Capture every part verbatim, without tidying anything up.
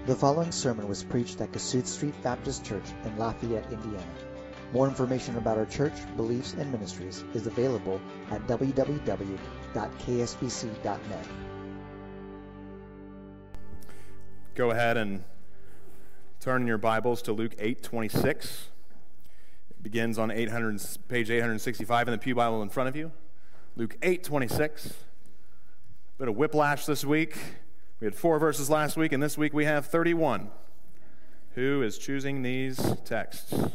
The following sermon was preached at Kasuth Street Baptist Church in Lafayette, Indiana. More information about our church, beliefs, and ministries is available at w w w dot k s b c dot net. Go ahead and turn your Bibles to Luke eight twenty-six. It begins on eight hundred, page eight sixty-five in the Pew Bible in front of you. Luke eight twenty-six. Bit of whiplash this week. We had four verses last week, and this week we have thirty-one. Who is choosing these texts? And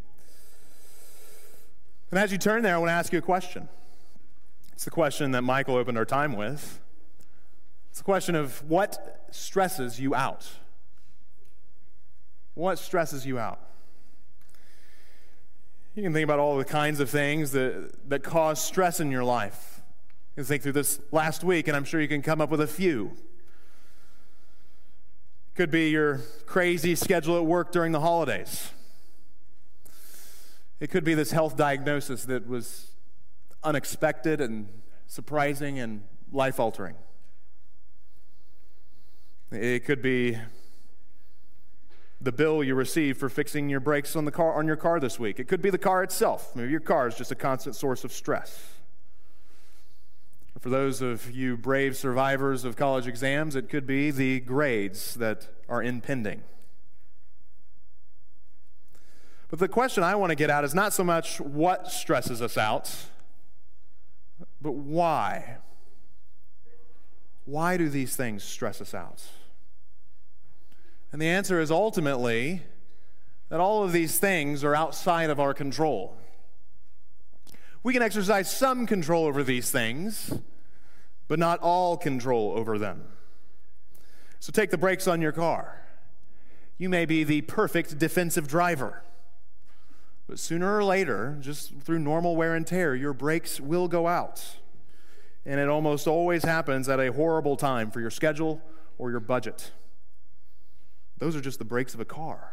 as you turn there, I want to ask you a question. It's the question that Michael opened our time with. It's the question of what stresses you out? What stresses you out? You can think about all the kinds of things that, that cause stress in your life. You can think through this last week, and I'm sure you can come up with a few. Could be your crazy schedule at work during the holidays. It could be this health diagnosis that was unexpected and surprising and life-altering. It could be the bill you received for fixing your brakes on the car on your car this week. It could be the car itself. Maybe your car is just a constant source of stress. For those of you brave survivors of college exams, it could be the grades that are impending. But the question I want to get at is not so much what stresses us out, but why. Why do these things stress us out? And the answer is ultimately that all of these things are outside of our control. We can exercise some control over these things, but not all control over them. So take the brakes on your car. You may be the perfect defensive driver, but sooner or later, just through normal wear and tear, your brakes will go out. And it almost always happens at a horrible time for your schedule or your budget. Those are just the brakes of a car.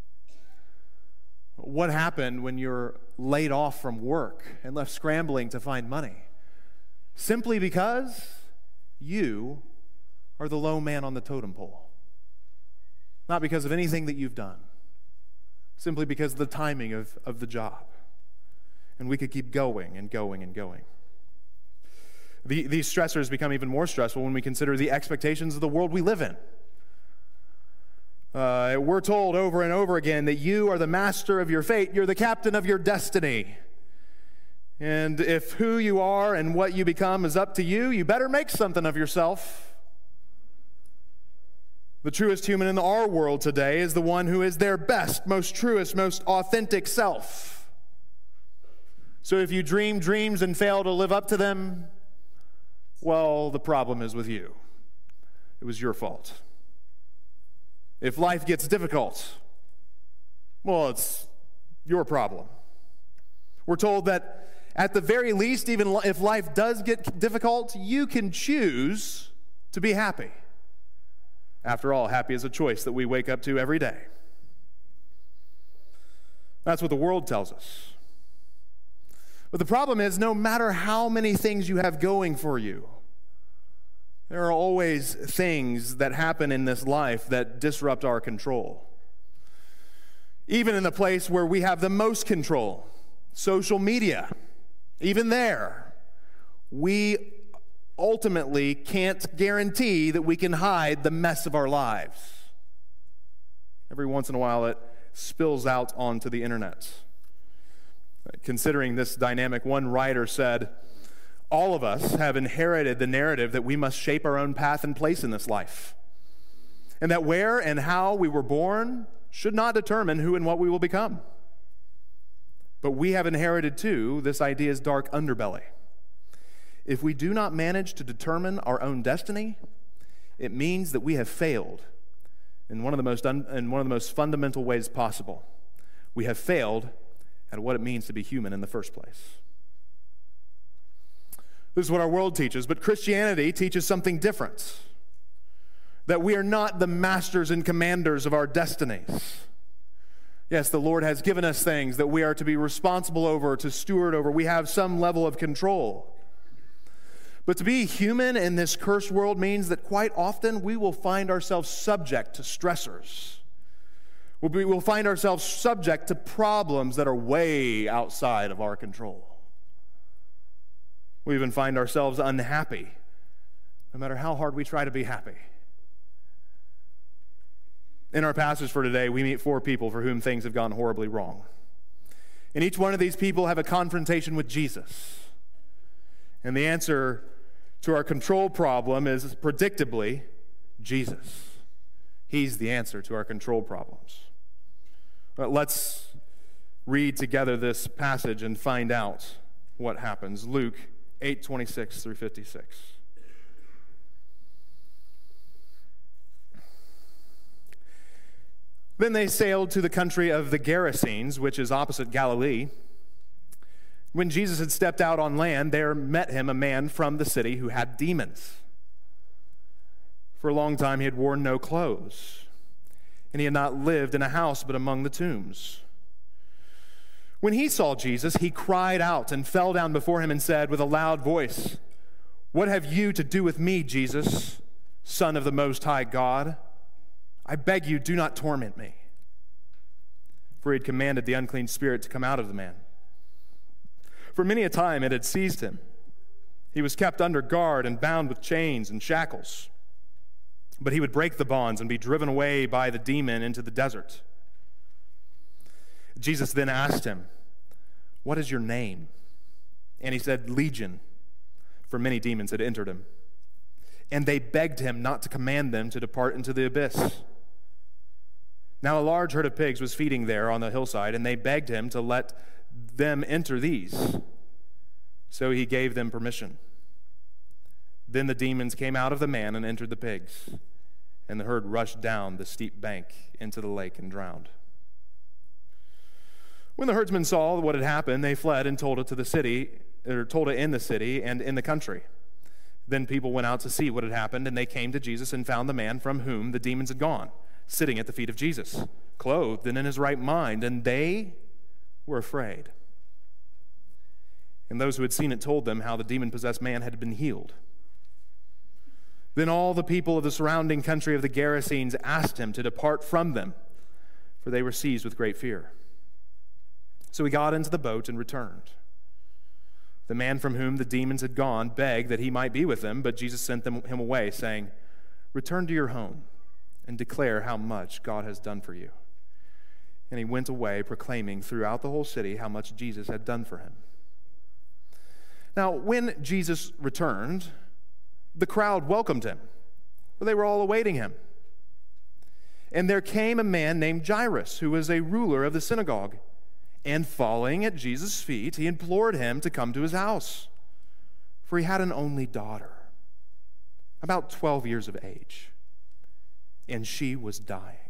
What happened when you're laid off from work and left scrambling to find money? Simply because you are the low man on the totem pole. Not because of anything that you've done. Simply because of the timing of, of the job. And we could keep going and going and going. The, these stressors become even more stressful when we consider the expectations of the world we live in. Uh, we're told over and over again that you are the master of your fate. You're the captain of your destiny. And if who you are and what you become is up to you, you better make something of yourself. The truest human in our world today is the one who is their best, most truest, most authentic self. So if you dream dreams and fail to live up to them, well, the problem is with you. It was your fault. If life gets difficult, well, it's your problem. We're told that at the very least, even if life does get difficult, you can choose to be happy. After all, happy is a choice that we wake up to every day. That's what the world tells us. But the problem is, no matter how many things you have going for you, there are always things that happen in this life that disrupt our control. Even in the place where we have the most control, social media, even there, we ultimately can't guarantee that we can hide the mess of our lives. Every once in a while, it spills out onto the internet. Considering this dynamic, one writer said, all of us have inherited the narrative that we must shape our own path and place in this life, and that where and how we were born should not determine who and what we will become. But we have inherited, too, this idea's dark underbelly. If we do not manage to determine our own destiny, it means that we have failed in one of the most un- in one of the most fundamental ways possible. We have failed at what it means to be human in the first place. This is what our world teaches, but Christianity teaches something different. That we are not the masters and commanders of our destinies. Yes, the Lord has given us things that we are to be responsible over, to steward over. We have some level of control. But to be human in this cursed world means that quite often we will find ourselves subject to stressors. We'll, be, we'll find ourselves subject to problems that are way outside of our control. We even find ourselves unhappy, no matter how hard we try to be happy. In our passage for today, we meet four people for whom things have gone horribly wrong. And each one of these people have a confrontation with Jesus. And the answer to our control problem is predictably Jesus. He's the answer to our control problems. But let's read together this passage and find out what happens. Luke eight twenty-six through fifty-six. Then they sailed to the country of the Gerasenes, which is opposite Galilee. When Jesus had stepped out on land, there met him a man from the city who had demons. For a long time he had worn no clothes, and he had not lived in a house but among the tombs. When he saw Jesus, he cried out and fell down before him and said with a loud voice, "What have you to do with me, Jesus, Son of the Most High God? I beg you, do not torment me." For he had commanded the unclean spirit to come out of the man. For many a time it had seized him. He was kept under guard and bound with chains and shackles. But he would break the bonds and be driven away by the demon into the desert. Jesus then asked him, "What is your name?" And he said, "Legion," for many demons had entered him. And they begged him not to command them to depart into the abyss. Now a large herd of pigs was feeding there on the hillside, and they begged him to let them enter these. So he gave them permission. Then the demons came out of the man and entered the pigs, and the herd rushed down the steep bank into the lake and drowned. When the herdsmen saw what had happened, they fled and told it to the city, or told it in the city and in the country. Then people went out to see what had happened, and they came to Jesus and found the man from whom the demons had gone, sitting at the feet of Jesus, clothed and in his right mind, and they were afraid. And those who had seen it told them how the demon-possessed man had been healed. Then all the people of the surrounding country of the Gerasenes asked him to depart from them, for they were seized with great fear. So he got into the boat and returned. The man from whom the demons had gone begged that he might be with them, but Jesus sent them, him away, saying, "Return to your home and declare how much God has done for you." And he went away, proclaiming throughout the whole city how much Jesus had done for him. Now, when Jesus returned, the crowd welcomed him, for they were all awaiting him. And there came a man named Jairus, who was a ruler of the synagogue. And falling at Jesus' feet, he implored him to come to his house, for he had an only daughter, about twelve years of age, and she was dying.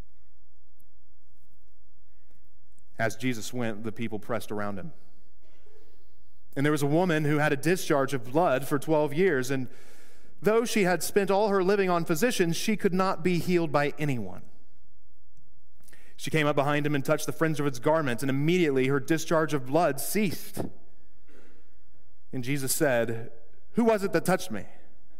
As Jesus went, the people pressed around him. And there was a woman who had a discharge of blood for twelve years, and though she had spent all her living on physicians, she could not be healed by anyone. She came up behind him and touched the fringe of his garment, and immediately her discharge of blood ceased. And Jesus said, "Who was it that touched me?"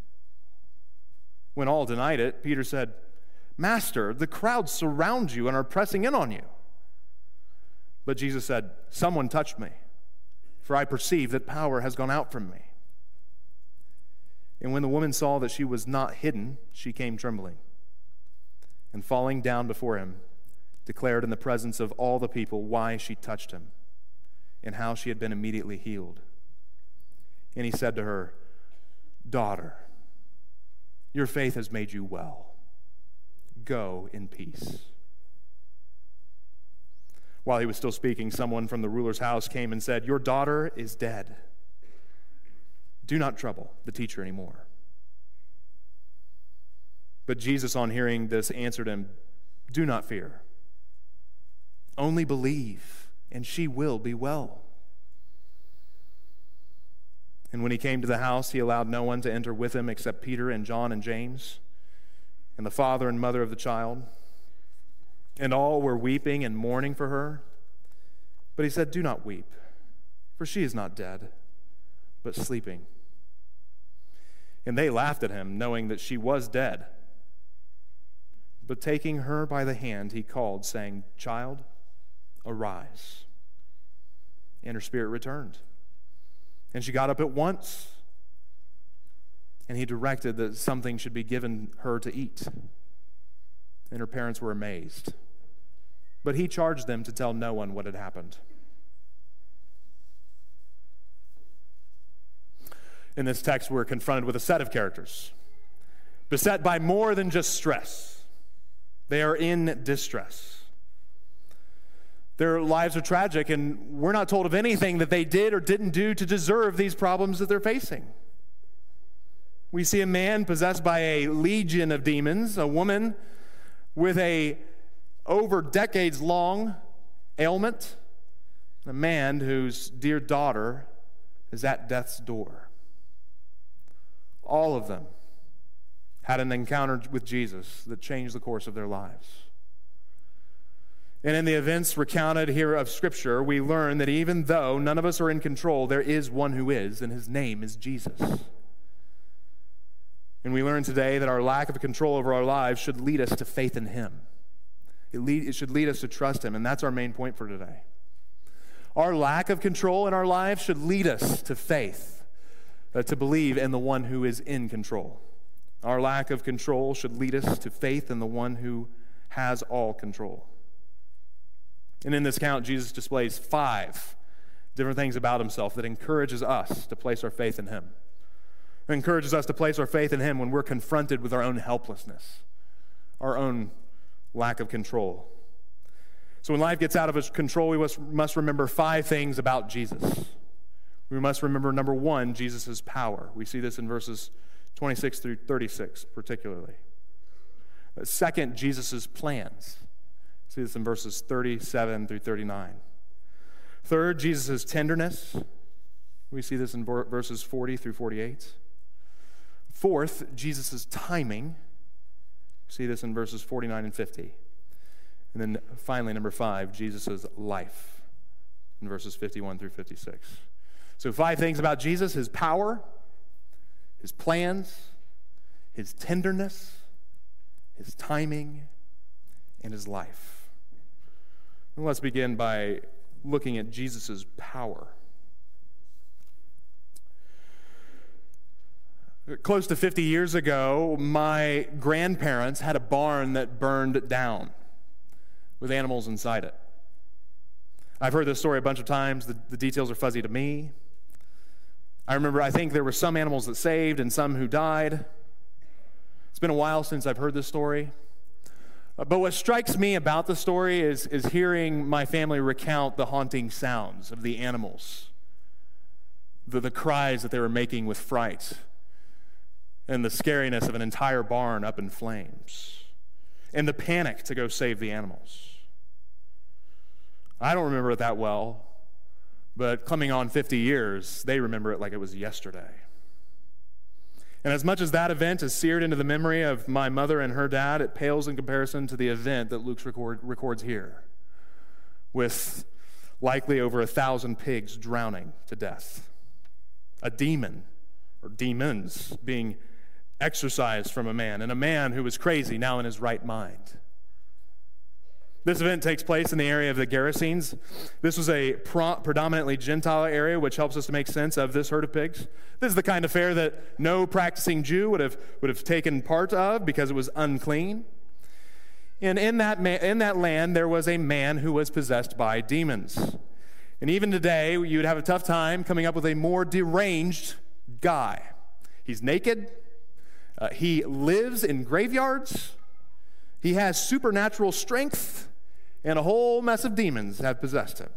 When all denied it, Peter said, "Master, the crowds surround you and are pressing in on you." But Jesus said, "Someone touched me, for I perceive that power has gone out from me." And when the woman saw that she was not hidden, she came trembling, and falling down before him, declared in the presence of all the people why she touched him and how she had been immediately healed. And he said to her, "Daughter, your faith has made you well. Go in peace." While he was still speaking, someone from the ruler's house came and said, "Your daughter is dead. Do not trouble the teacher anymore." But Jesus, on hearing this, answered him, "Do not fear. Only believe, and she will be well." And when he came to the house, he allowed no one to enter with him except Peter and John and James, and the father and mother of the child. And all were weeping and mourning for her. But he said, "Do not weep, for she is not dead, but sleeping." And they laughed at him, knowing that she was dead. But taking her by the hand, he called, saying, "Child, arise." And her spirit returned. And she got up at once. And he directed that something should be given her to eat. And her parents were amazed. But he charged them to tell no one what had happened. In this text, we're confronted with a set of characters, beset by more than just stress. They are in distress. Their lives are tragic, and we're not told of anything that they did or didn't do to deserve these problems that they're facing. We see a man possessed by a legion of demons, a woman with a over decades long ailment, a man whose dear daughter is at death's door. All of them had an encounter with Jesus that changed the course of their lives. And in the events recounted here of Scripture, we learn that even though none of us are in control, there is one who is, and his name is Jesus. And we learn today that our lack of control over our lives should lead us to faith in him. It, lead, it should lead us to trust him, and that's our main point for today. Our lack of control in our lives should lead us to faith. Uh, to believe in the one who is in control. Our lack of control should lead us to faith in the one who has all control. And in this account, Jesus displays five different things about himself that encourages us to place our faith in him. It encourages us to place our faith in him when we're confronted with our own helplessness, our own lack of control. So when life gets out of control, we must, must remember five things about Jesus. We must remember, number one, Jesus' power. We see this in verses twenty-six through thirty-six, particularly. Second, Jesus' plans. We see this in verses thirty-seven through thirty-nine. Third, Jesus' tenderness. We see this in verses forty through forty-eight. Fourth, Jesus' timing. We see this in verses forty-nine and fifty. And then finally, number five, Jesus' life in verses fifty-one through fifty-six. So five things about Jesus: his power, his plans, his tenderness, his timing, and his life. And let's begin by looking at Jesus' power. Close to fifty years ago, my grandparents had a barn that burned down with animals inside it. I've heard this story a bunch of times. The, the details are fuzzy to me. I remember, I think there were some animals that saved and some who died. It's been a while since I've heard this story. But what strikes me about the story is, is hearing my family recount the haunting sounds of the animals, the, the cries that they were making with fright, and the scariness of an entire barn up in flames, and the panic to go save the animals. I don't remember it that well, but coming on fifty years, they remember it like it was yesterday. And as much as that event is seared into the memory of my mother and her dad, it pales in comparison to the event that Luke record, records here, with likely over a thousand pigs drowning to death, a demon or demons being exorcised from a man, and a man who was crazy now in his right mind. This event takes place in the area of the Gerasenes. This was a pro- predominantly Gentile area, which helps us to make sense of this herd of pigs. This is the kind of fare that no practicing Jew would have would have taken part of because it was unclean. And in that ma- in that land, there was a man who was possessed by demons. And even today, you'd have a tough time coming up with a more deranged guy. He's naked. Uh, he lives in graveyards. He has supernatural strength. And a whole mess of demons have possessed him.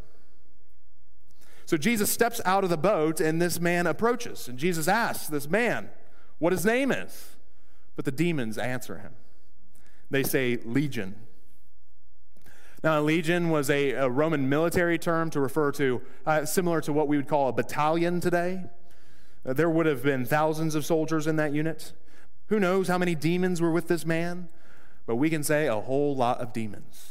So Jesus steps out of the boat, and this man approaches. And Jesus asks this man what his name is. But the demons answer him. They say legion. Now, a legion was a, a Roman military term to refer to, uh, similar to what we would call a battalion today. Uh, there would have been thousands of soldiers in that unit. Who knows how many demons were with this man? But we can say a whole lot of demons.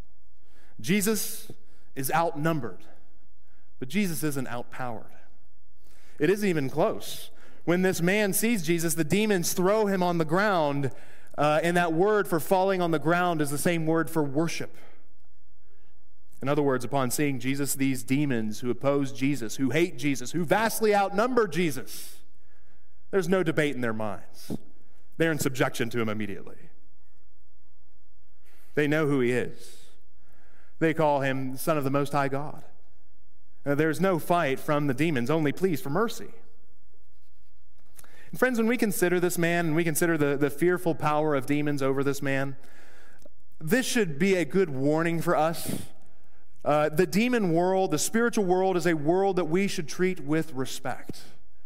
Jesus is outnumbered, but Jesus isn't outpowered. It isn't even close. When this man sees Jesus, the demons throw him on the ground, uh, and that word for falling on the ground is the same word for worship. In other words, upon seeing Jesus, these demons who oppose Jesus, who hate Jesus, who vastly outnumber Jesus, there's no debate in their minds. They're in subjection to him immediately. They know who he is. They call him Son of the Most High God. Uh, there's no fight from the demons, only pleas for mercy. And friends, when we consider this man, and we consider the, the fearful power of demons over this man, this should be a good warning for us. Uh, the demon world, the spiritual world, is a world that we should treat with respect.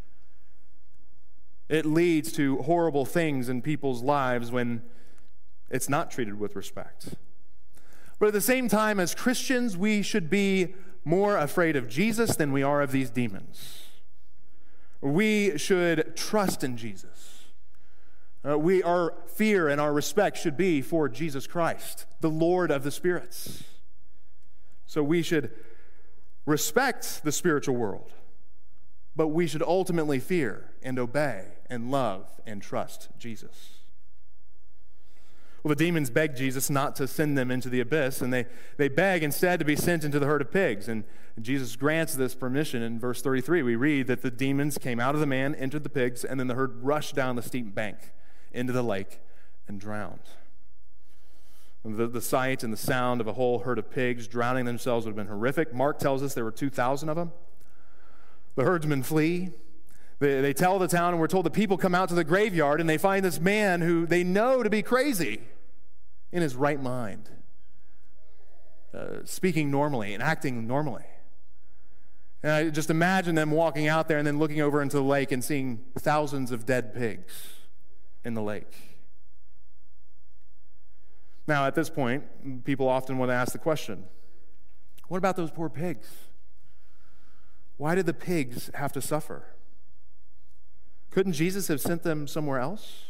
It leads to horrible things in people's lives when it's not treated with respect. But at the same time, as Christians, we should be more afraid of Jesus than we are of these demons. We should trust in Jesus. Uh, we, our fear and our respect should be for Jesus Christ, the Lord of the spirits. So we should respect the spiritual world, but we should ultimately fear and obey and love and trust Jesus. Well, the demons beg Jesus not to send them into the abyss, and they, they beg instead to be sent into the herd of pigs. And Jesus grants this permission. In verse thirty-three, we read that the demons came out of the man, entered the pigs, and then the herd rushed down the steep bank into the lake and drowned. The, the sight and the sound of a whole herd of pigs drowning themselves would have been horrific. Mark tells us there were two thousand of them. The herdsmen flee. They, they tell the town, and we're told the people come out to the graveyard, and they find this man who they know to be crazy in his right mind, uh, speaking normally and acting normally. And I just imagine them walking out there and then looking over into the lake and seeing thousands of dead pigs in the lake. Now, at this point, people often want to ask the question, what about those poor pigs? Why did the pigs have to suffer? Couldn't Jesus have sent them somewhere else?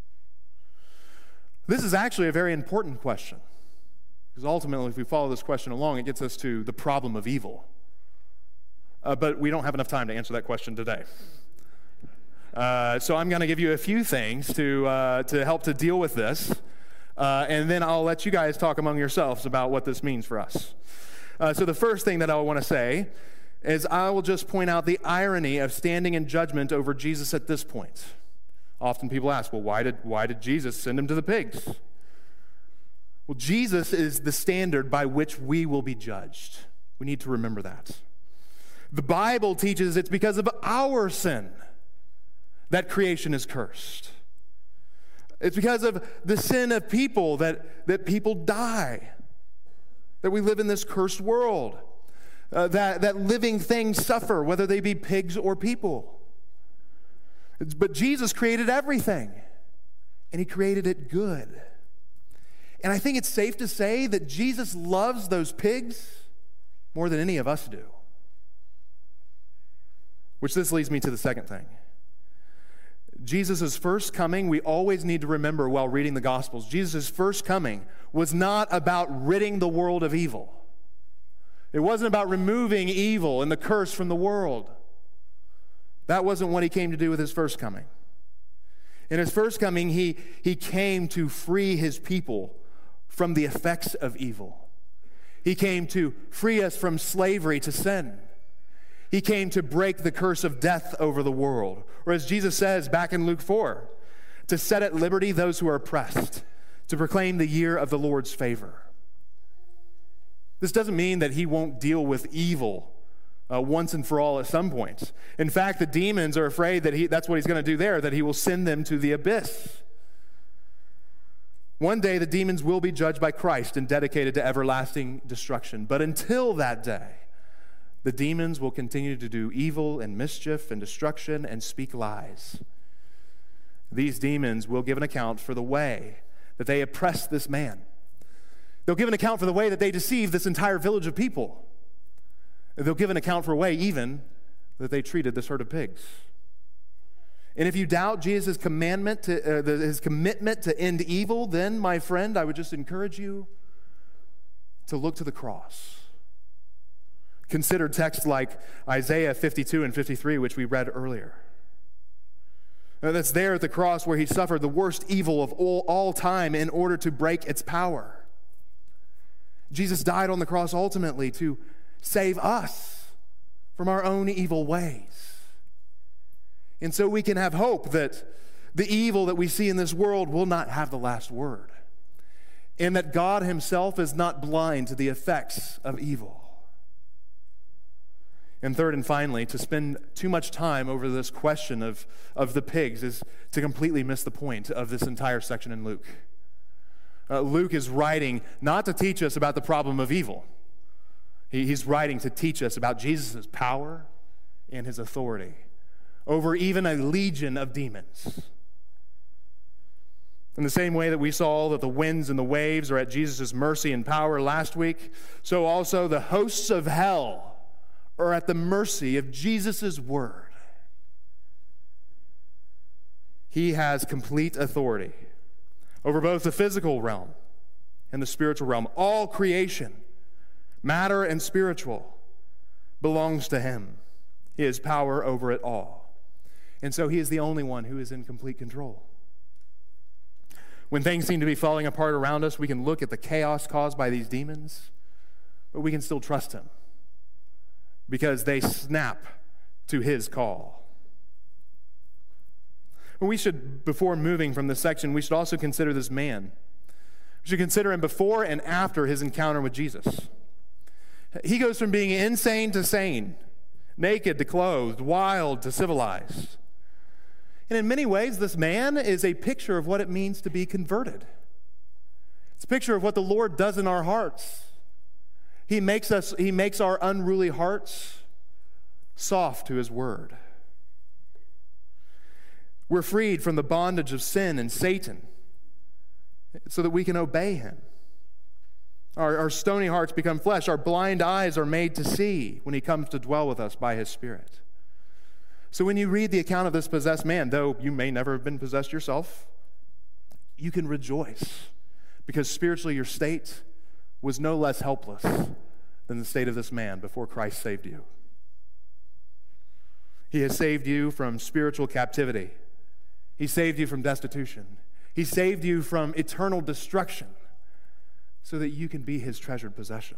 This is actually a very important question, because ultimately, if we follow this question along, it gets us to the problem of evil. Uh, but we don't have enough time to answer that question today. Uh, so I'm going to give you a few things to, uh, to help to deal with this. Uh, and then I'll let you guys talk among yourselves about what this means for us. Uh, so the first thing that I want to say is I will just point out the irony of standing in judgment over Jesus at this point. Often people ask, well, why did, why did Jesus send him to the pigs? Well, Jesus is the standard by which we will be judged. We need to remember that. The Bible teaches it's because of our sin that creation is cursed. It's because of the sin of people that, that people die, that we live in this cursed world, uh, that, that living things suffer, whether they be pigs or people. It's, but Jesus created everything, and he created it good. And I think it's safe to say that Jesus loves those pigs more than any of us do. Which this leads me to the second thing. Jesus' first coming, we always need to remember while reading the Gospels, Jesus' first coming was not about ridding the world of evil. It wasn't about removing evil and the curse from the world. That wasn't what he came to do with his first coming. In his first coming, he, he came to free his people from the effects of evil. He came to free us from slavery to sin. He came to break the curse of death over the world. Or as Jesus says back in Luke four, to set at liberty those who are oppressed, to proclaim the year of the Lord's favor. This doesn't mean that he won't deal with evil uh, once and for all at some point. In fact, the demons are afraid that he, that's what he's going to do there, that he will send them to the abyss. One day the demons will be judged by Christ and dedicated to everlasting destruction. But until that day, the demons will continue to do evil and mischief and destruction and speak lies. These demons will give an account for the way that they oppressed this man. They'll give an account for the way that they deceived this entire village of people. They'll give an account for a way even that they treated this herd of pigs. And if you doubt Jesus' commandment to uh, the, his commitment to end evil, then, my friend, I would just encourage you to look to the cross. Consider texts like Isaiah fifty-two and fifty-three, which we read earlier. that's there at the cross where he suffered the worst evil of all, all time in order to break its power. Jesus died on the cross ultimately to save us from our own evil ways. And so we can have hope that the evil that we see in this world will not have the last word, and that God himself is not blind to the effects of evil. And third and finally, to spend too much time over this question of, of the pigs is to completely miss the point of this entire section in Luke. Uh, Luke is writing not to teach us about the problem of evil. He, he's writing to teach us about Jesus' power and his authority over even a legion of demons. In the same way that we saw that the winds and the waves are at Jesus' mercy and power last week, so also the hosts of hell are at the mercy of Jesus' word. He has complete authority over both the physical realm and the spiritual realm. All creation, matter and spiritual, belongs to him. He has power over it all. And so he is the only one who is in complete control. When things seem to be falling apart around us, we can look at the chaos caused by these demons, but we can still trust him because they snap to his call. We should, before moving from this section, we should also consider this man. We should consider him before and after his encounter with Jesus. He goes from being insane to sane, naked to clothed, wild to civilized. And in many ways, this man is a picture of what it means to be converted. It's a picture of what the Lord does in our hearts. He makes us, he makes our unruly hearts soft to his word. We're freed from the bondage of sin and Satan so that we can obey him. Our, our stony hearts become flesh. Our blind eyes are made to see when he comes to dwell with us by his Spirit. So when you read the account of this possessed man, though you may never have been possessed yourself, you can rejoice because spiritually your state was no less helpless than the state of this man before Christ saved you. He has saved you from spiritual captivity. He saved you from destitution. He saved you from eternal destruction so that you can be his treasured possession.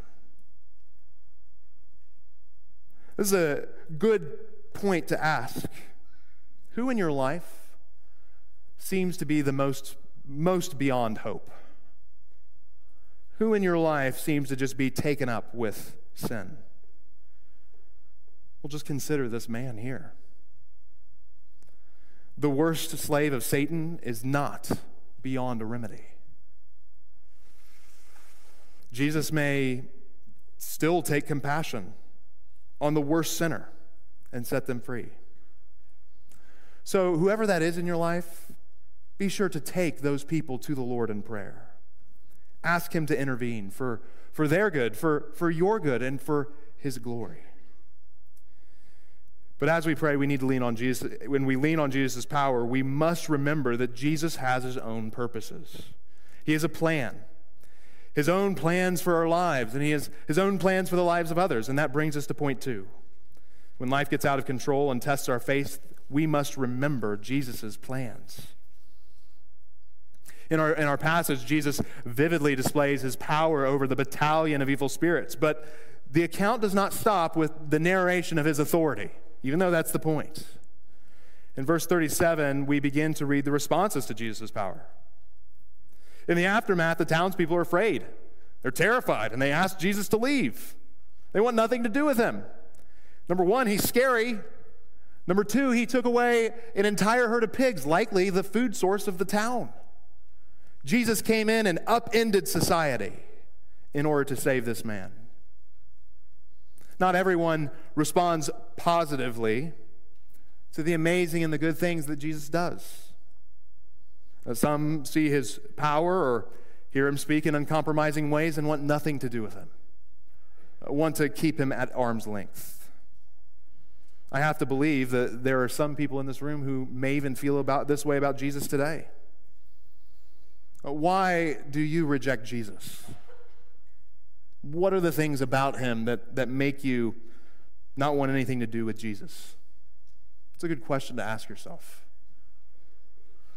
This is a good point to ask. Who in your life seems to be the most, most beyond hope? Who in your life seems to just be taken up with sin? Well, just consider this man here. The worst slave of Satan is not beyond a remedy. Jesus may still take compassion on the worst sinner and set them free. So whoever that is in your life, be sure to take those people to the Lord in prayer. Ask him to intervene for, for their good, for, for your good, and for his glory. But as we pray, we need to lean on Jesus. When we lean on Jesus' power, we must remember that Jesus has his own purposes. He has a plan, his own plans for our lives, and he has his own plans for the lives of others. And that brings us to point two. When life gets out of control and tests our faith, we must remember Jesus' plans. In our, in our passage, Jesus vividly displays his power over the battalion of evil spirits, but the account does not stop with the narration of his authority, even though that's the point. In verse thirty-seven, we begin to read the responses to Jesus' power. In the aftermath, the townspeople are afraid. They're terrified, and they ask Jesus to leave. They want nothing to do with him. Number one, he's scary. Number two, he took away an entire herd of pigs, likely the food source of the town. Jesus came in and upended society in order to save this man. Not everyone responds positively to the amazing and the good things that Jesus does. Some see his power or hear him speak in uncompromising ways and want nothing to do with him, want to keep him at arm's length. I have to believe that there are some people in this room who may even feel about this way about Jesus today. Why do you reject Jesus? What are the things about him that, that make you not want anything to do with Jesus? It's a good question to ask yourself.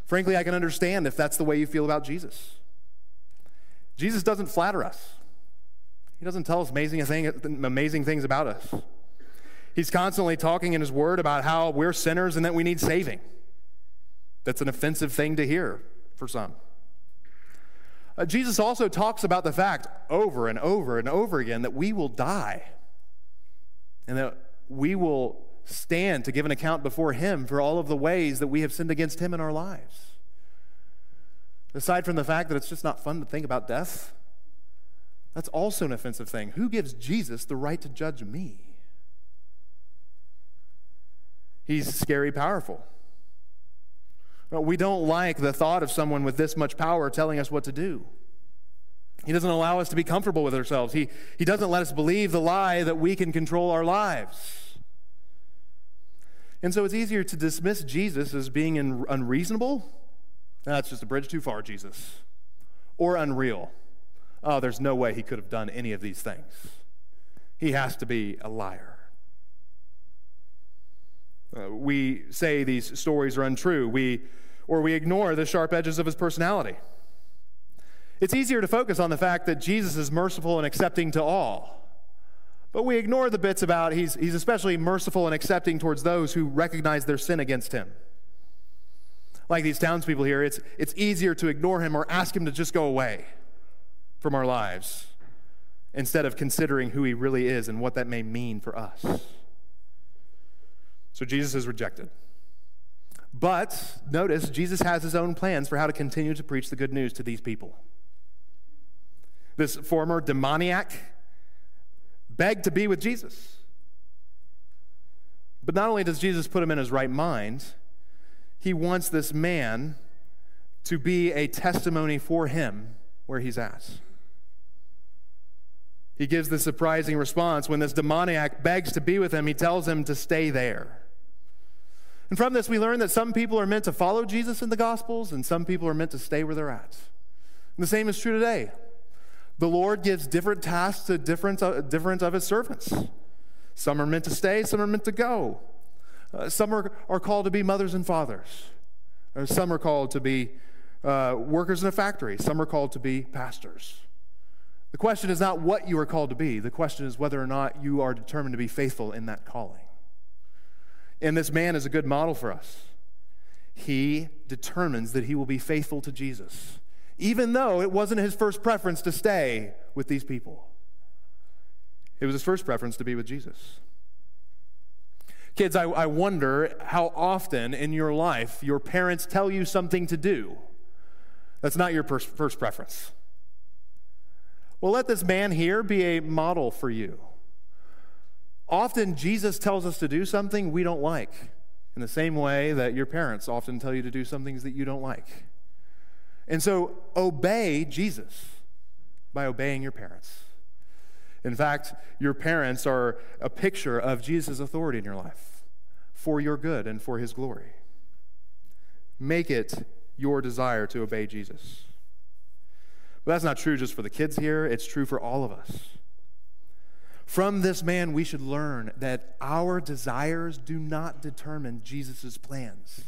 Frankly, I can understand if that's the way you feel about Jesus. Jesus doesn't flatter us. He doesn't tell us amazing, thing, amazing things about us. He's constantly talking in his word about how we're sinners and that we need saving. That's an offensive thing to hear for some. Uh, Jesus also talks about the fact over and over and over again that we will die and that we will stand to give an account before him for all of the ways that we have sinned against him in our lives. Aside from the fact that it's just not fun to think about death, that's also an offensive thing. Who gives Jesus the right to judge me? He's scary powerful. We don't like the thought of someone with this much power telling us what to do. He doesn't allow us to be comfortable with ourselves. He, he doesn't let us believe the lie that we can control our lives. And so it's easier to dismiss Jesus as being in, unreasonable. That's just a bridge too far, Jesus. Or unreal. Oh, there's no way he could have done any of these things. He has to be a liar. Uh, we say these stories are untrue, we, or we ignore the sharp edges of his personality. It's easier to focus on the fact that Jesus is merciful and accepting to all, but we ignore the bits about he's, he's especially merciful and accepting towards those who recognize their sin against him. Like these townspeople here, it's, it's easier to ignore him or ask him to just go away from our lives instead of considering who he really is and what that may mean for us. So Jesus is rejected. But notice, Jesus has his own plans for how to continue to preach the good news to these people. This former demoniac begged to be with Jesus. But not only does Jesus put him in his right mind, he wants this man to be a testimony for him where he's at. He gives the surprising response. When this demoniac begs to be with him, he tells him to stay there. And from this, we learn that some people are meant to follow Jesus in the Gospels, and some people are meant to stay where they're at. And the same is true today. The Lord gives different tasks to different, uh, different of his servants. Some are meant to stay, some are meant to go. Uh, some are, are called to be mothers and fathers. Or some are called to be uh, workers in a factory. Some are called to be pastors. The question is not what you are called to be. The question is whether or not you are determined to be faithful in that calling. And this man is a good model for us. He determines that he will be faithful to Jesus, even though it wasn't his first preference to stay with these people. It was his first preference to be with Jesus. Kids, I, I wonder how often in your life your parents tell you something to do that's not your first, first preference. Well, let this man here be a model for you. Often Jesus tells us to do something we don't like, in the same way that your parents often tell you to do some things that you don't like. And so obey Jesus by obeying your parents. In fact, your parents are a picture of Jesus' authority in your life for your good and for his glory. Make it your desire to obey Jesus. But that's not true just for the kids here. It's true for all of us. From this man, we should learn that our desires do not determine Jesus' plans.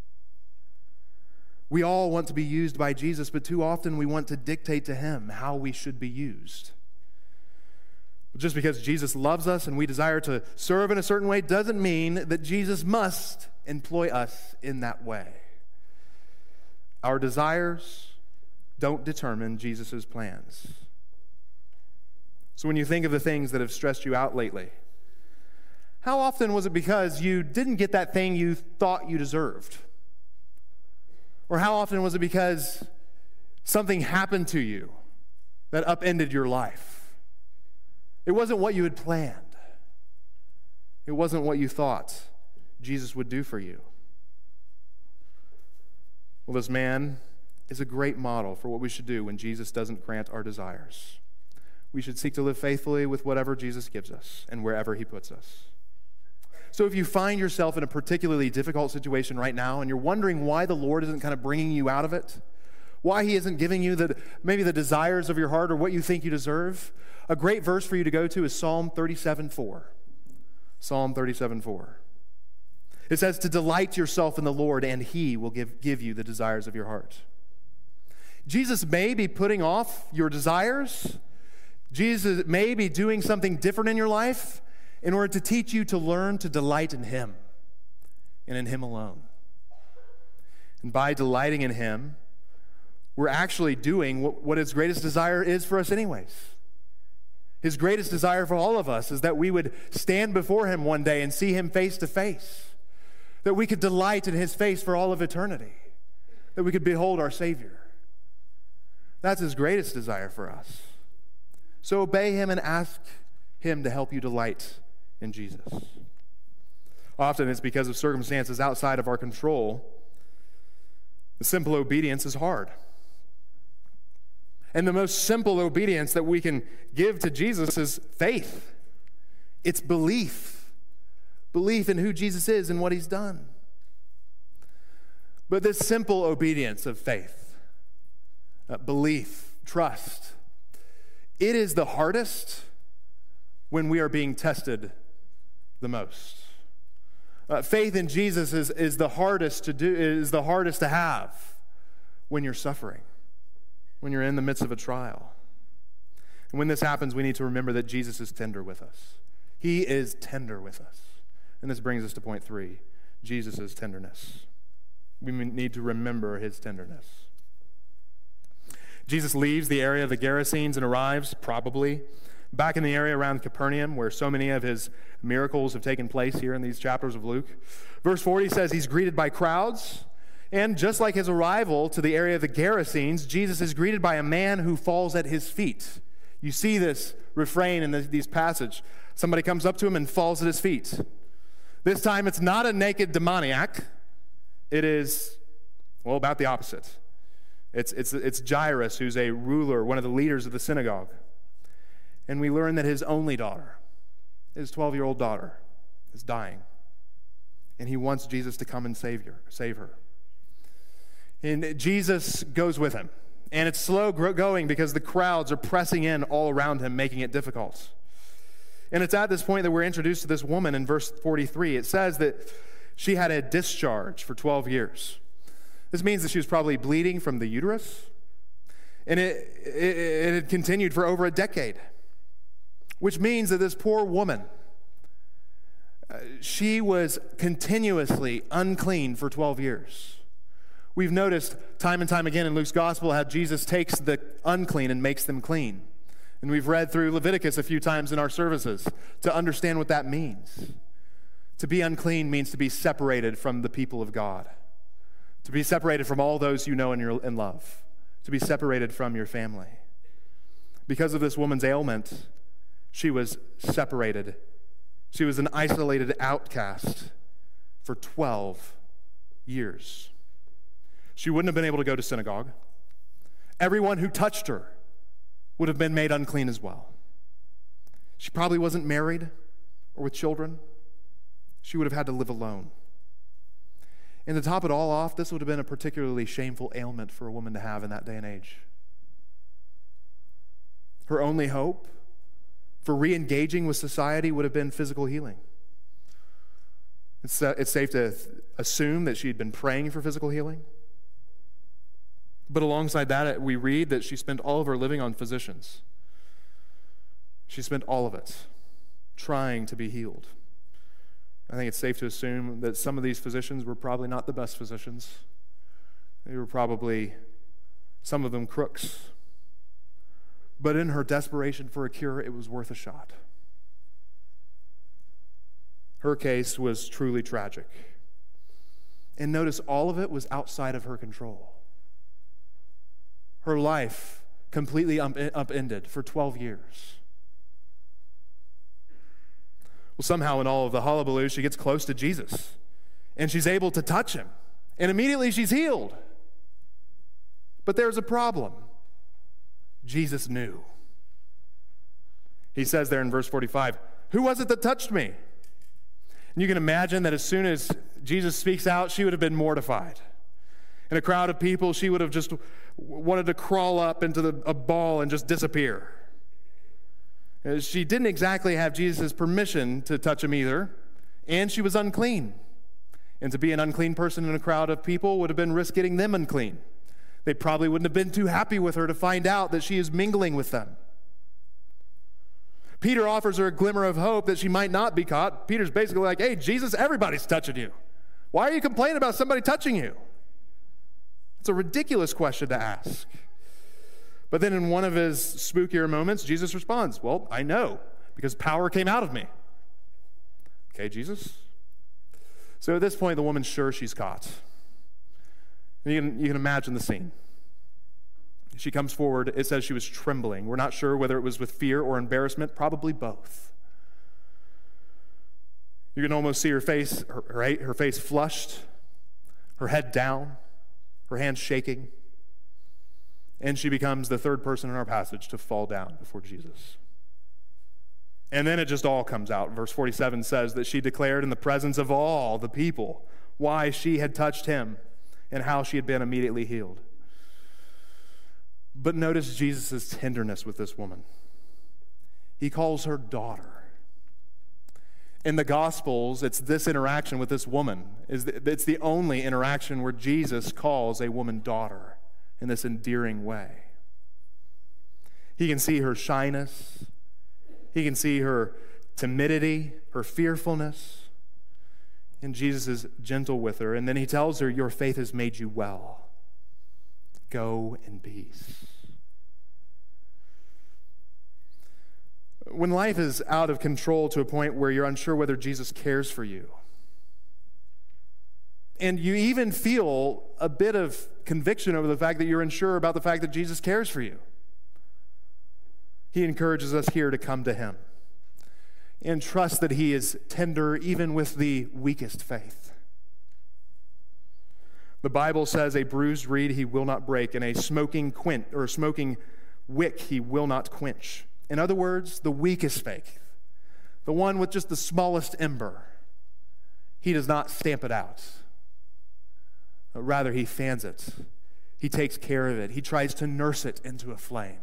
We all want to be used by Jesus, but too often we want to dictate to him how we should be used. Just because Jesus loves us and we desire to serve in a certain way doesn't mean that Jesus must employ us in that way. Our desires don't determine Jesus' plans. So when you think of the things that have stressed you out lately, how often was it because you didn't get that thing you thought you deserved? Or how often was it because something happened to you that upended your life? It wasn't what you had planned. It wasn't what you thought Jesus would do for you. Well, this man is a great model for what we should do when Jesus doesn't grant our desires. We should seek to live faithfully with whatever Jesus gives us and wherever he puts us. So if you find yourself in a particularly difficult situation right now and you're wondering why the Lord isn't kind of bringing you out of it, why he isn't giving you the maybe the desires of your heart or what you think you deserve, a great verse for you to go to is Psalm thirty-seven four. Psalm thirty-seven four. It says to delight yourself in the Lord, and he will give, give you the desires of your heart. Jesus may be putting off your desires. Jesus may be doing something different in your life in order to teach you to learn to delight in him and in him alone. And by delighting in him, we're actually doing what, what his greatest desire is for us anyways. His greatest desire for all of us is that we would stand before him one day and see him face to face. That we could delight in his face for all of eternity. That we could behold our Savior. That's his greatest desire for us. So obey him and ask him to help you delight in Jesus. Often it's because of circumstances outside of our control. The simple obedience is hard. And the most simple obedience that we can give to Jesus is faith. It's belief. Belief in who Jesus is and what he's done. But this simple obedience of faith, uh, belief, trust, it is the hardest when we are being tested the most. Uh, faith in Jesus is, is the hardest to do, is the hardest to have when you're suffering, when you're in the midst of a trial. And when this happens, we need to remember that Jesus is tender with us. He is tender with us. And this brings us to point three, Jesus' tenderness. We need to remember his tenderness. Jesus leaves the area of the Gerasenes and arrives, probably, back in the area around Capernaum, where so many of his miracles have taken place here in these chapters of Luke. Verse forty says he's greeted by crowds, and just like his arrival to the area of the Gerasenes, Jesus is greeted by a man who falls at his feet. You see this refrain in these passage. Somebody comes up to him and falls at his feet. This time it's not a naked demoniac. It is, well, about the opposite. It's, it's, it's Jairus, who's a ruler, one of the leaders of the synagogue. And we learn that his only daughter, his twelve-year-old daughter, is dying. And he wants Jesus to come and save her. Save her. And Jesus goes with him. And it's slow going because the crowds are pressing in all around him, making it difficult. And it's at this point that we're introduced to this woman in verse forty-three. It says that she had a discharge for twelve years. This means that she was probably bleeding from the uterus. And it, it, it had continued for over a decade. Which means that this poor woman, uh, she was continuously unclean for twelve years. We've noticed time and time again in Luke's gospel how Jesus takes the unclean and makes them clean. And we've read through Leviticus a few times in our services to understand what that means. To be unclean means to be separated from the people of God. To be separated from all those you know and, your, and love. To be separated from your family. Because of this woman's ailment, she was separated. She was an isolated outcast for twelve years. She wouldn't have been able to go to synagogue. Everyone who touched her would have been made unclean as well. She probably wasn't married or with children. She would have had to live alone. And to top it all off, this would have been a particularly shameful ailment for a woman to have in that day and age. Her only hope for re-engaging with society would have been physical healing. It's, uh, it's safe to assume that she'd been praying for physical healing. But alongside that, we read that she spent all of her living on physicians. She spent all of it trying to be healed. I think it's safe to assume that some of these physicians were probably not the best physicians. They were probably, some of them, crooks. But in her desperation for a cure, it was worth a shot. Her case was truly tragic. And notice all of it was outside of her control. Her life completely upended for twelve years. Well, somehow in all of the hullabaloo, she gets close to Jesus. And she's able to touch him. And immediately she's healed. But there's a problem. Jesus knew. He says there in verse forty-five, "Who was it that touched me?" And you can imagine that as soon as Jesus speaks out, she would have been mortified. In a crowd of people, she would have just wanted to crawl up into the, a ball and just disappear. She didn't exactly have Jesus' permission to touch him either, and she was unclean. And to be an unclean person in a crowd of people would have been risk getting them unclean. They probably wouldn't have been too happy with her to find out that she is mingling with them. Peter offers her a glimmer of hope that she might not be caught. Peter's basically like, hey, Jesus, everybody's touching you. Why are you complaining about somebody touching you? It's a ridiculous question to ask. But then in one of his spookier moments, Jesus responds, well, I know, because power came out of me. Okay, Jesus? So at this point, the woman's sure she's caught. You can, you can imagine the scene. She comes forward. It says she was trembling. We're not sure whether it was with fear or embarrassment, probably both. You can almost see her face, her, her, her face flushed, her head down, her hands shaking. And she becomes the third person in our passage to fall down before Jesus. And then it just all comes out. Verse forty-seven says that she declared in the presence of all the people why she had touched him and how she had been immediately healed. But notice Jesus' tenderness with this woman. He calls her daughter. In the Gospels, it's this interaction with this woman. It's the only interaction where Jesus calls a woman daughter in this endearing way. He can see her shyness. He can see her timidity, her fearfulness. And Jesus is gentle with her. And then he tells her, your faith has made you well. Go in peace. When life is out of control to a point where you're unsure whether Jesus cares for you, and you even feel a bit of conviction over the fact that you're unsure about the fact that Jesus cares for you, he encourages us here to come to him and trust that he is tender even with the weakest faith. The Bible says a bruised reed he will not break, and a smoking quint or smoking wick he will not quench. In other words, the weakest faith, the one with just the smallest ember, he does not stamp it out. Rather, he fans it. He takes care of it. He tries to nurse it into a flame.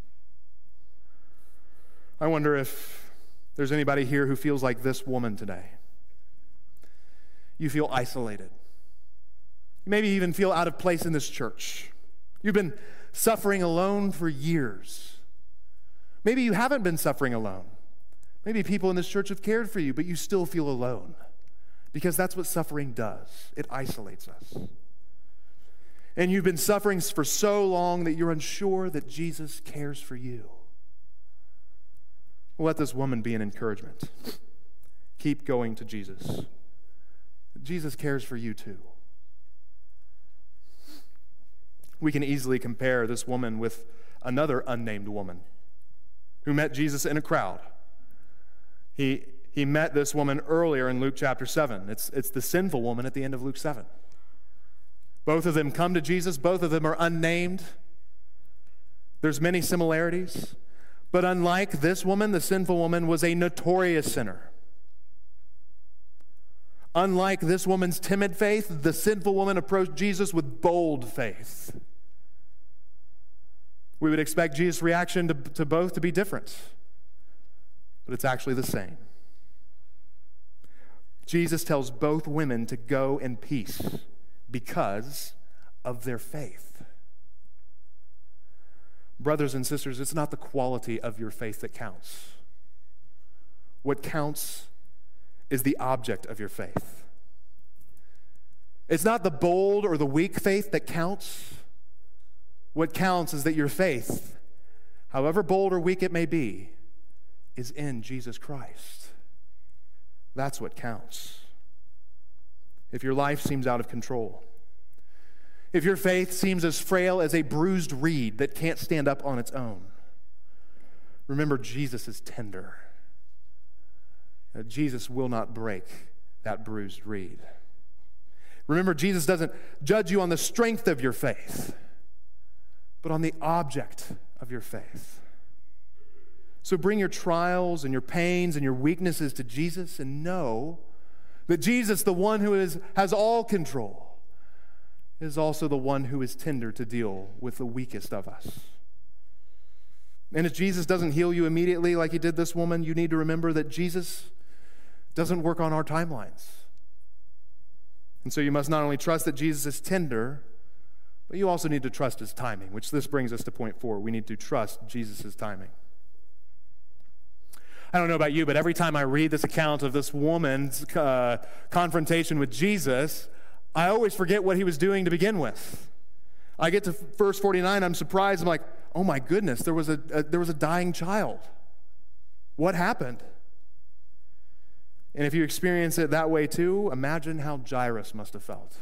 I wonder if there's anybody here who feels like this woman today. You feel isolated. You maybe even feel out of place in this church. You've been suffering alone for years. Maybe you haven't been suffering alone. Maybe people in this church have cared for you, but you still feel alone. Because that's what suffering does. It isolates us. And you've been suffering for so long that you're unsure that Jesus cares for you. Well, let this woman be an encouragement. Keep going to Jesus. Jesus cares for you too. We can easily compare this woman with another unnamed woman who met Jesus in a crowd. He, he met this woman earlier in Luke chapter seven. It's, it's the sinful woman at the end of Luke seven. Both of them come to Jesus. Both of them are unnamed. There's many similarities. But unlike this woman, the sinful woman was a notorious sinner. Unlike this woman's timid faith, the sinful woman approached Jesus with bold faith. We would expect Jesus' reaction to, to both to be different, but it's actually the same. Jesus tells both women to go in peace because of their faith. Brothers and sisters, it's not the quality of your faith that counts. What counts is the object of your faith. It's not the bold or the weak faith that counts. What counts is that your faith, however bold or weak it may be, is in Jesus Christ. That's what counts. If your life seems out of control, if your faith seems as frail as a bruised reed that can't stand up on its own, remember Jesus is tender. That Jesus will not break that bruised reed. Remember, Jesus doesn't judge you on the strength of your faith, but on the object of your faith. So bring your trials and your pains and your weaknesses to Jesus and know that Jesus, the one who is, has all control, is also the one who is tender to deal with the weakest of us. And if Jesus doesn't heal you immediately like he did this woman, you need to remember that Jesus doesn't work on our timelines. And so you must not only trust that Jesus is tender, but you also need to trust his timing, which this brings us to point four. We need to trust Jesus' timing. I don't know about you, but every time I read this account of this woman's uh, confrontation with Jesus, I always forget what he was doing to begin with. I get to verse forty-nine, I'm surprised. I'm like, oh my goodness, there was a, a there was a dying child. What happened? And if you experience it that way too, imagine how Jairus must have felt.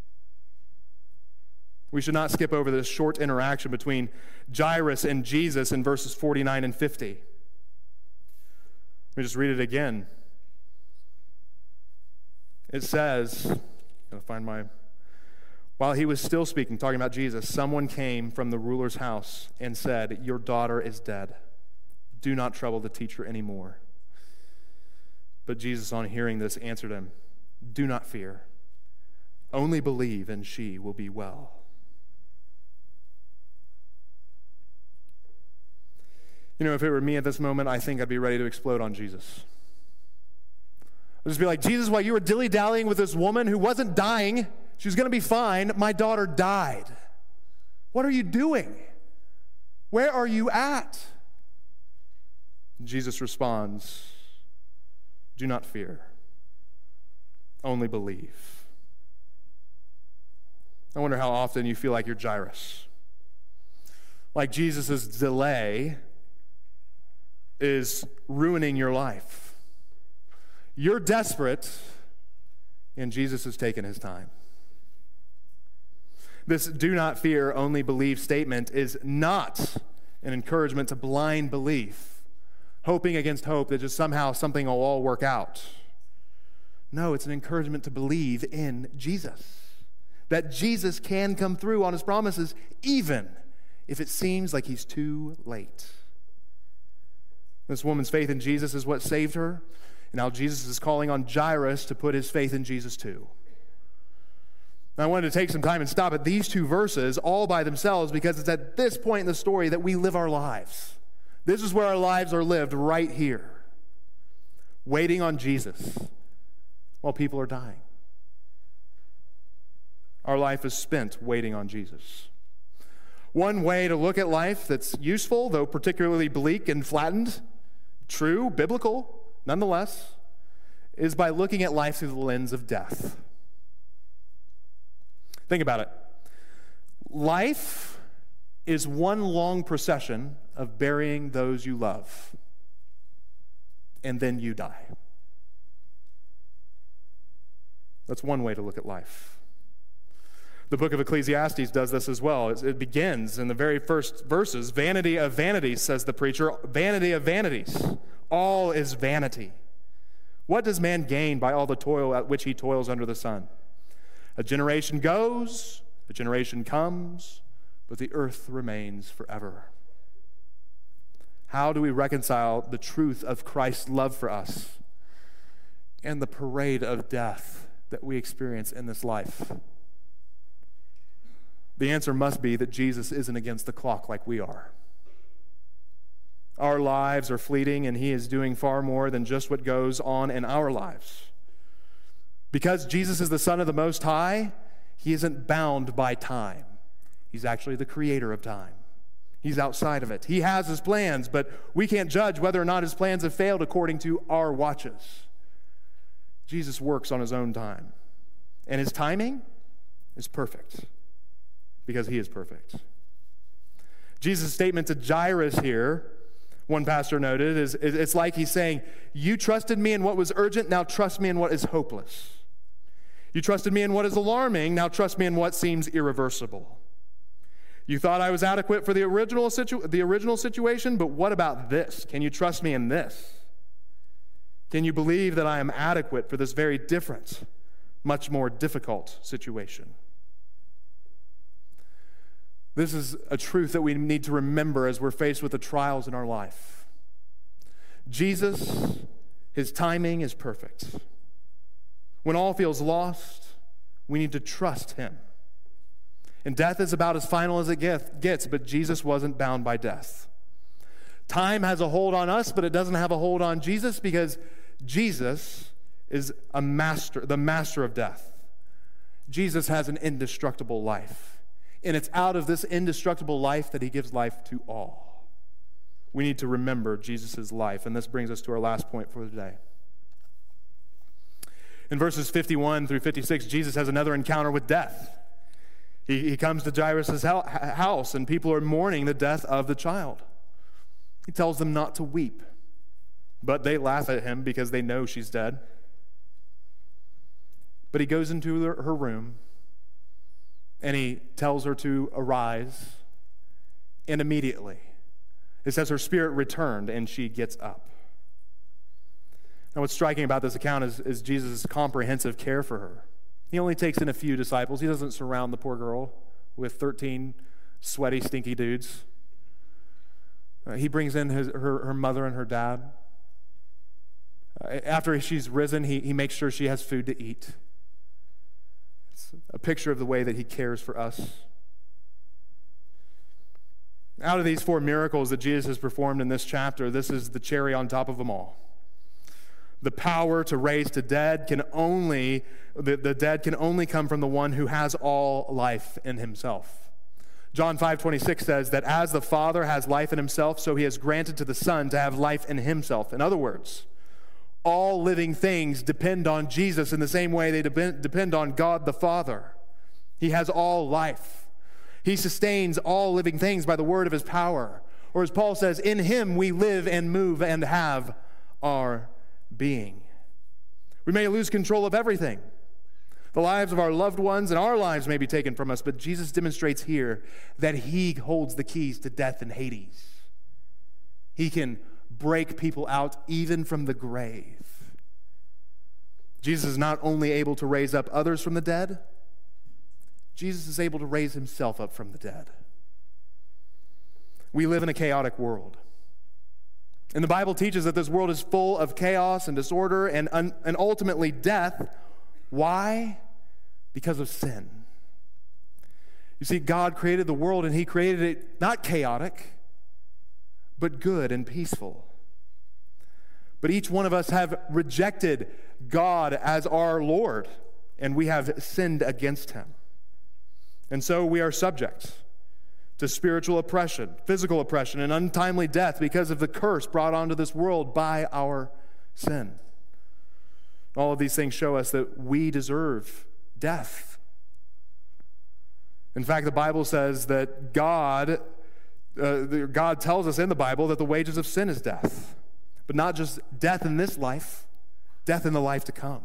We should not skip over this short interaction between Jairus and Jesus in verses forty-nine and fifty. Let me just read it again. It says, I'm going to find my... While he was still speaking, talking about Jesus, someone came from the ruler's house and said, "Your daughter is dead. Do not trouble the teacher anymore." But Jesus, on hearing this, answered him, "Do not fear. Only believe, and she will be well." You know, if it were me at this moment, I think I'd be ready to explode on Jesus. I'd just be like, "Jesus, while you were dilly-dallying with this woman who wasn't dying, she was going to be fine, my daughter died. What are you doing? Where are you at?" Jesus responds, "Do not fear. Only believe." I wonder how often you feel like you're Jairus. Like Jesus' delay is ruining your life. You're desperate, and Jesus has taken his time. This "do not fear, only believe" statement is not an encouragement to blind belief, hoping against hope that just somehow something will all work out. No, it's an encouragement to believe in Jesus, that Jesus can come through on his promises even if it seems like he's too late. This woman's faith in Jesus is what saved her, and now Jesus is calling on Jairus to put his faith in Jesus too. Now, I wanted to take some time and stop at these two verses all by themselves because it's at this point in the story that we live our lives. This is where our lives are lived, right here, waiting on Jesus while people are dying. Our life is spent waiting on Jesus. One way to look at life that's useful, though particularly bleak and flattened, true, biblical, nonetheless, is by looking at life through the lens of death. Think about it. Life is one long procession of burying those you love, and then you die. That's one way to look at life. The book of Ecclesiastes does this as well. It begins in the very first verses, "Vanity of vanities," says the preacher, "vanity of vanities. All is vanity. What does man gain by all the toil at which he toils under the sun? A generation goes, a generation comes, but the earth remains forever." How do we reconcile the truth of Christ's love for us and the parade of death that we experience in this life? The answer must be that Jesus isn't against the clock like we are. Our lives are fleeting, and he is doing far more than just what goes on in our lives. Because Jesus is the Son of the Most High, he isn't bound by time. He's actually the creator of time. He's outside of it. He has his plans, but we can't judge whether or not his plans have failed according to our watches. Jesus works on his own time, and his timing is perfect because he is perfect. Jesus' statement to Jairus here, one pastor noted, is it's like he's saying, "You trusted me in what was urgent, now trust me in what is hopeless. You trusted me in what is alarming, now trust me in what seems irreversible. You thought I was adequate for the original, situ- the original situation, but what about this? Can you trust me in this? Can you believe that I am adequate for this very different, much more difficult situation?" This is a truth that we need to remember as we're faced with the trials in our life. Jesus, his timing is perfect. When all feels lost, we need to trust him. And death is about as final as it gets, but Jesus wasn't bound by death. Time has a hold on us, but it doesn't have a hold on Jesus because Jesus is a master, the master of death. Jesus has an indestructible life. And it's out of this indestructible life that he gives life to all. We need to remember Jesus' life. And this brings us to our last point for the day. In verses fifty-one through fifty-six, Jesus has another encounter with death. He, he comes to Jairus' house, and people are mourning the death of the child. He tells them not to weep, but they laugh at him because they know she's dead. But he goes into her room, and he tells her to arise, and immediately, it says her spirit returned, and she gets up. Now, what's striking about this account is, is Jesus' comprehensive care for her. He only takes in a few disciples. He doesn't surround the poor girl with thirteen sweaty, stinky dudes. Uh, he brings in his, her, her mother and her dad. Uh, after she's risen, he, he makes sure she has food to eat. It's a picture of the way that he cares for us. Out of these four miracles that Jesus has performed in this chapter, this is the cherry on top of them all. The power to raise to dead can only, the, the dead can only come from the one who has all life in himself. John five twenty-six says that as the Father has life in himself, so he has granted to the Son to have life in himself. In other words, all living things depend on Jesus in the same way they depend, depend on God the Father. He has all life. He sustains all living things by the word of his power. Or as Paul says, in him we live and move and have our being. We may lose control of everything. The lives of our loved ones and our lives may be taken from us, but Jesus demonstrates here that he holds the keys to death and Hades. He can break people out even from the grave. Jesus is not only able to raise up others from the dead, Jesus is able to raise himself up from the dead. We live in a chaotic world. And the Bible teaches that this world is full of chaos and disorder and, un- and ultimately death. Why? Because of sin. You see, God created the world, and he created it not chaotic, but good and peaceful. But each one of us have rejected God as our Lord, and we have sinned against him. And so we are subject to spiritual oppression, physical oppression, and untimely death because of the curse brought onto this world by our sin. All of these things show us that we deserve death. In fact, the Bible says that God, uh, God tells us in the Bible that the wages of sin is death. But not just death in this life, death in the life to come.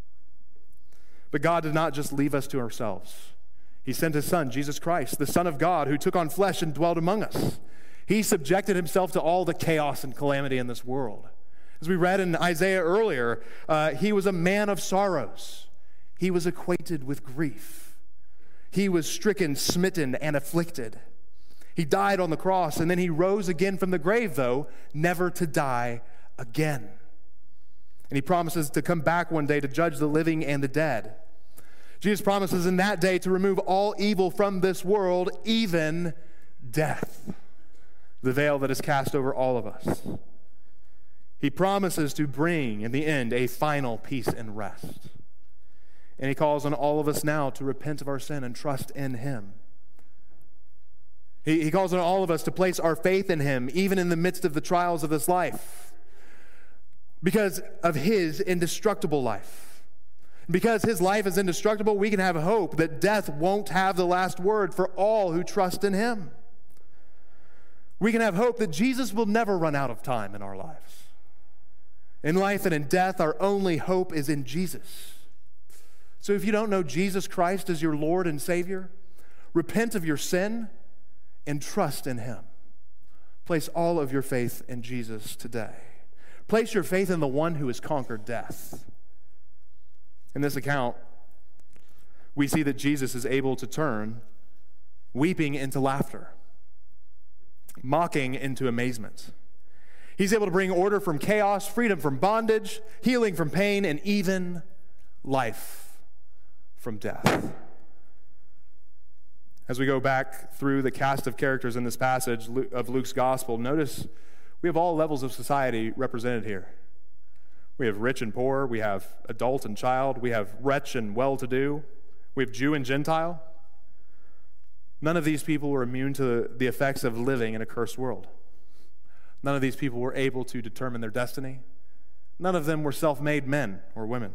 But God did not just leave us to ourselves. He sent his Son, Jesus Christ, the Son of God, who took on flesh and dwelt among us. He subjected himself to all the chaos and calamity in this world. As we read in Isaiah earlier, uh, he was a man of sorrows. He was acquainted with grief. He was stricken, smitten, and afflicted. He died on the cross, and then he rose again from the grave, though, never to die again. And he promises to come back one day to judge the living and the dead. Jesus promises in that day to remove all evil from this world, even death, the veil that is cast over all of us. He promises to bring, in the end, a final peace and rest. And he calls on all of us now to repent of our sin and trust in him. He, he calls on all of us to place our faith in him, even in the midst of the trials of this life, because of his indestructible life. Because his life is indestructible, we can have hope that death won't have the last word for all who trust in him. We can have hope that Jesus will never run out of time in our lives. In life and in death, our only hope is in Jesus. So if you don't know Jesus Christ as your Lord and Savior, repent of your sin and trust in him. Place all of your faith in Jesus today. Place your faith in the one who has conquered death. In this account, we see that Jesus is able to turn weeping into laughter, mocking into amazement. He's able to bring order from chaos, freedom from bondage, healing from pain, and even life from death. As we go back through the cast of characters in this passage of Luke's gospel, notice we have all levels of society represented here. We have rich and poor, we have adult and child, we have wretch and well-to-do, We have Jew and Gentile. None of these people were immune to the effects of living in a cursed world. None of these people were able to determine their destiny. None of them were self-made men or women.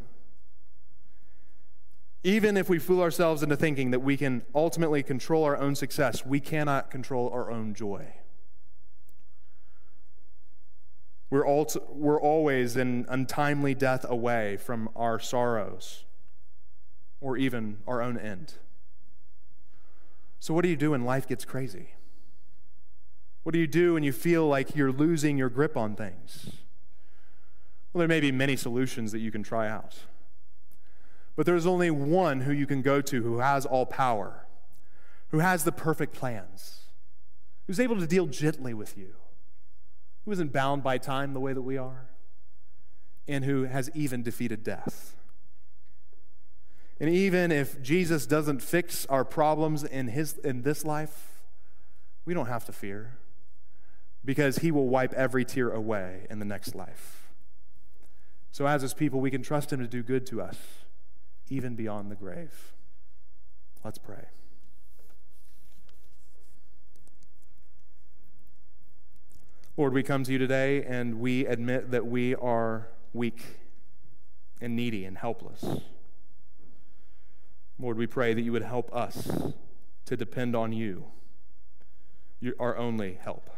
Even if we fool ourselves into thinking that we can ultimately control our own success, we cannot control our own joy. We're, all, we're always an untimely death away from our sorrows or even our own end. So what do you do when life gets crazy? What do you do when you feel like you're losing your grip on things? Well, there may be many solutions that you can try out. But there's only one who you can go to who has all power, who has the perfect plans, who's able to deal gently with you, who isn't bound by time the way that we are, and who has even defeated death. And even if Jesus doesn't fix our problems in his in this life, we don't have to fear, because he will wipe every tear away in the next life. So as his people, we can trust him to do good to us, even beyond the grave. Let's pray. Lord, we come to you today and we admit that we are weak and needy and helpless. Lord, we pray that you would help us to depend on you, our only help.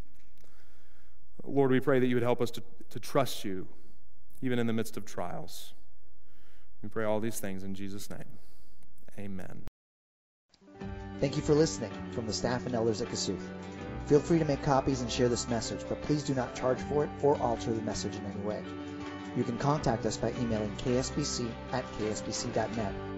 Lord, we pray that you would help us to, to trust you, even in the midst of trials. We pray all these things in Jesus' name. Amen. Thank you for listening from the staff and elders at Kasuth. Feel free to make copies and share this message, but please do not charge for it or alter the message in any way. You can contact us by emailing k s b c at k s b c dot net